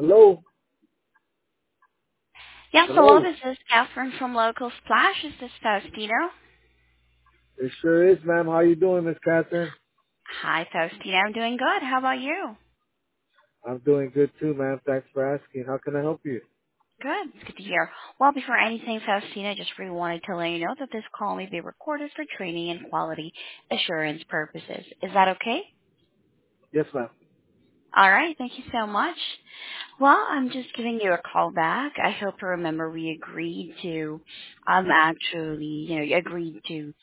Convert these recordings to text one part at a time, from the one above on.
Hello? Yes, hello, Hello? this is Catherine from Local Splash. Is this Faustino? It sure is, ma'am. How you doing, Miss Catherine? Hi, Faustino. I'm doing good. How about you? I'm doing good too, ma'am. Thanks for asking. How can I help you? Good. It's good to hear. Well, before anything, Faustino, I just really wanted to let you know that this call may be recorded for training and quality assurance purposes. Is that okay? Yes, ma'am. All right. Thank you so much. Well, I'm just giving you a call back. I hope you remember we agreed to, you agreed to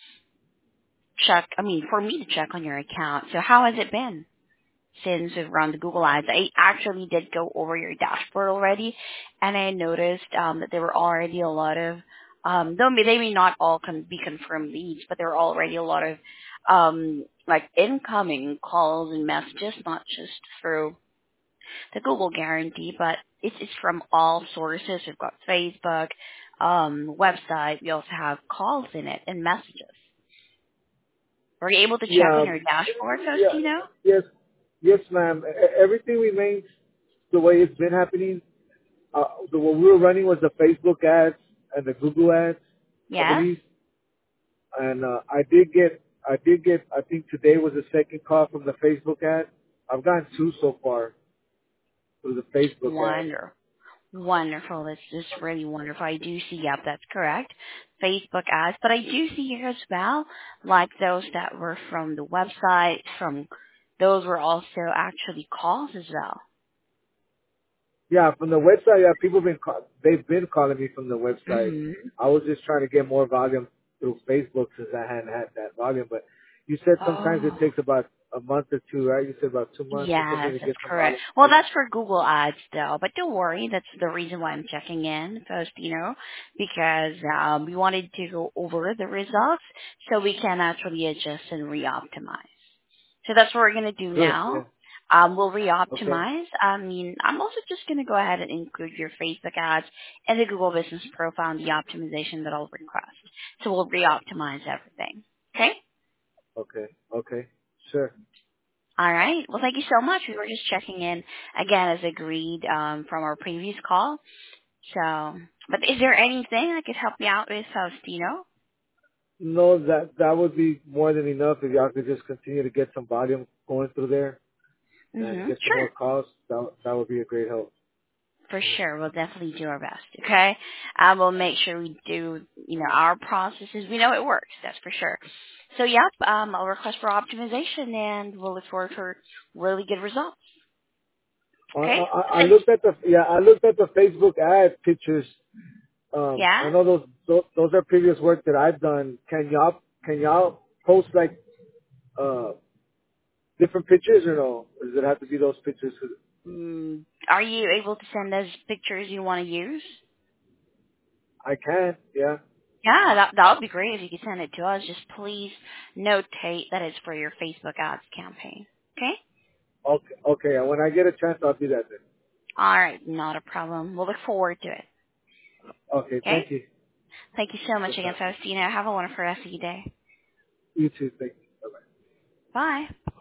for me to check on your account. So how has it been since we've run the Google Ads? I actually did go over your dashboard already, and I noticed that there were already a lot of, though they may not all be confirmed leads, but there were already a lot of like incoming calls and messages, not just through the Google guarantee, but it's from all sources. We've got Facebook, website. We also have calls in it and messages. Were you able to check on Yeah, your dashboard, yeah, Faustino? yes, yes, ma'am. Everything remains the way it's been happening. What we were running was the Facebook ads and the Google ads, I Yes. believe. And I think today was the second call from the Facebook ad. I've gotten two so far through the Facebook ad. Wonderful. Wonderful. That's just really wonderful. I do see, yep, that's correct. Facebook ads, but I do see here as well, like those that were from the website, those were also actually calls as well. Yeah, from the website, yeah, they've been calling me from the website. Hmm. I was just trying to get more volume through Facebook since I hadn't had that volume. But you said sometimes it Oh. takes about a month or two, right? You said about 2 months or something Yes, to that's get some correct. volume. Well, that's for Google Ads though, but don't worry, that's the reason why I'm checking in first, because we wanted to go over the results so we can actually adjust and re-optimize. So that's what we're going to do Good, yeah. now. We'll Okay. re-optimize. I'm also just going to go ahead and include your Facebook ads and the Google Business Profile and the optimization that I'll request. So we'll re-optimize everything. Okay? Okay. Okay. Sure. All right. Well, thank you so much. We were just checking in again as agreed from our previous call. So, but is there anything I could help you out with, Faustino? No, that would be more than enough if y'all could just continue to get some volume going through there and get some Sure. more calls. That would be a great help. For sure. We'll definitely do our best. Okay. We'll make sure we do, our processes. We know it works. That's for sure. So, yep. I'll request for optimization, and we'll look forward for really good results. Okay. I looked at the Facebook ad pictures. Yeah. I know those are previous work that I've done. Can y'all post like uh different pictures or no? Or does it have to be those pictures? Are you able to send us pictures you want to use? I can, yeah. Yeah, that would be great if you could send it to us. Just please notate that it's for your Facebook ads campaign. Okay? Okay, okay. And when I get a chance, I'll do that then. All right, not a problem. We'll look forward to it. Okay, Okay? thank you. Thank you so much Yes, again, ma'am. Faustina. Have a wonderful rest of your day. You too. Thank you. Bye bye. Bye.